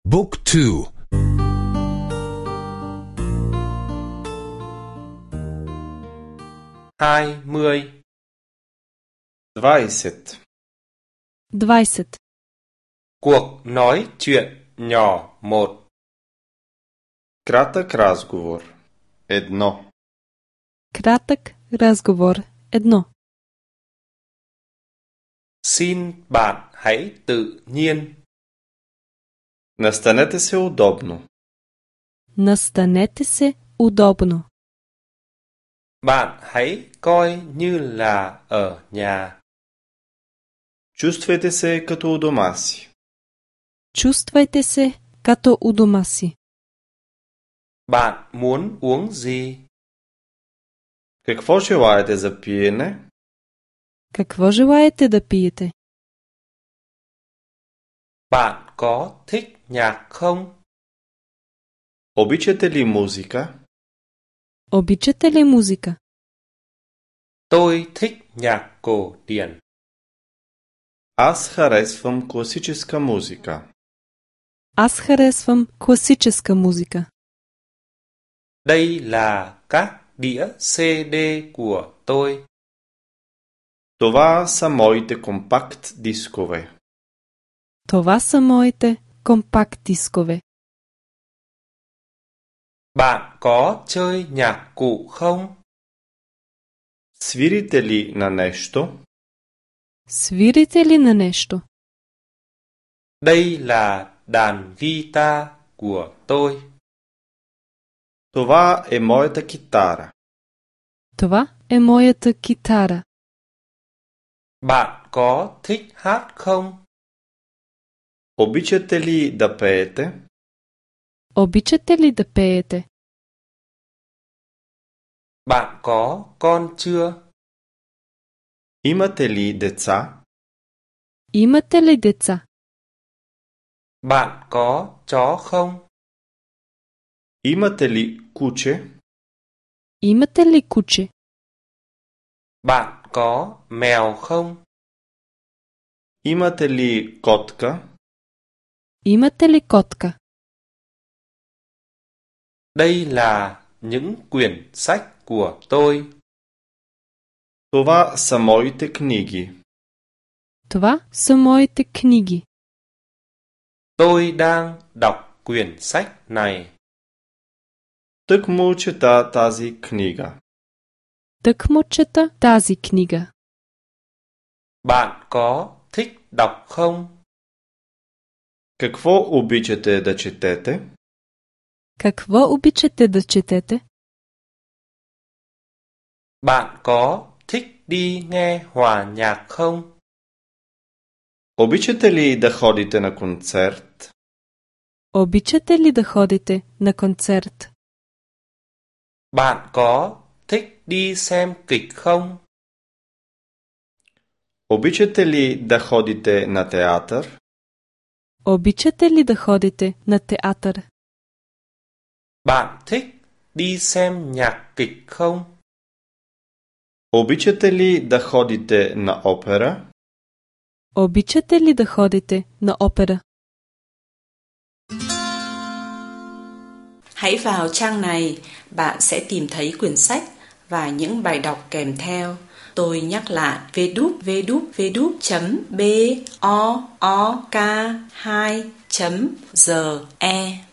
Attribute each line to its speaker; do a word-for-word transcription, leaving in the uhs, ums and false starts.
Speaker 1: Book two.
Speaker 2: hai mươi.
Speaker 3: Двадесет.
Speaker 4: Двадесет.
Speaker 2: Cuộc nói chuyện nhỏ một.
Speaker 3: Кратък разговор. Едно.
Speaker 4: Кратък разговор. Едно.
Speaker 2: Xin bạn hãy tự nhiên.
Speaker 3: Настанете се удобно.
Speaker 4: Настанете се удобно.
Speaker 2: Bạn hãy coi như là ở nhà.
Speaker 3: Чувствайте се като у дома си.
Speaker 4: Чувствайте се като у дома си.
Speaker 2: Bạn muốn uống gì?
Speaker 3: Какво желаете за пиене?
Speaker 4: Какво желаете да пиете?
Speaker 2: Bạn có thích nhạc không?
Speaker 3: Обичате ли музика?
Speaker 4: Обичате ли музика?
Speaker 2: Tôi thích nhạc cổ điển.
Speaker 3: Аз харесвам класическа музика.
Speaker 4: Аз харесвам класическа музика.
Speaker 2: Đây là các đĩa xê đê của tôi.
Speaker 3: Това са моите компакт дискове.
Speaker 4: Това са моите компакт дискове.
Speaker 2: Bạn có chơi nhạc cụ không?
Speaker 3: Свирите ли на нещо?
Speaker 4: Свирите ли на нещо?
Speaker 2: Đây là đàn guitar của tôi.
Speaker 3: Това е моята китара.
Speaker 4: Това е моята китара.
Speaker 2: Bạn có thích hát không?
Speaker 3: Обичате ли да пеете?
Speaker 4: Обичате ли да пеете?
Speaker 2: Bạn có con chưa?
Speaker 3: Имате ли деца?
Speaker 4: Имате ли деца?
Speaker 2: Bạn có chó không?
Speaker 3: Имате ли куче?
Speaker 4: Имате ли куче?
Speaker 2: Bạn có mèo không?
Speaker 3: Имате ли котка?
Speaker 4: Имате ли котка?
Speaker 2: Đây là những quyển sách của tôi.
Speaker 3: Това са моите книги.
Speaker 4: Това са моите книги.
Speaker 2: Tôi đang đọc quyển sách này.
Speaker 3: Тъкмо чета тази книга.
Speaker 4: Тъкмо чета тази книга.
Speaker 2: Bạn có thích đọc không?
Speaker 3: Какво обичате да четете?
Speaker 4: Какво обичате да четете?
Speaker 2: Bạn có thích đi nghe hòa nhạc không?
Speaker 3: Обичате ли да ходите на концерт?
Speaker 4: Обичате ли да ходите на концерт?
Speaker 2: Bạn có thích đi xem kịch không?
Speaker 3: Обичате ли да ходите на театър?
Speaker 4: Обичате ли да ходите на театър?
Speaker 2: Bạn thích đi xem nhạc kịch không?
Speaker 3: Обичате ли да ходите на опера?
Speaker 4: Обичате ли да ходите на опера?
Speaker 5: Hãy vào trang này, bạn sẽ tìm thấy quyển sách và những bài đọc kèm theo. Tôi nhắc lại w w w chấm book hai chấm g e.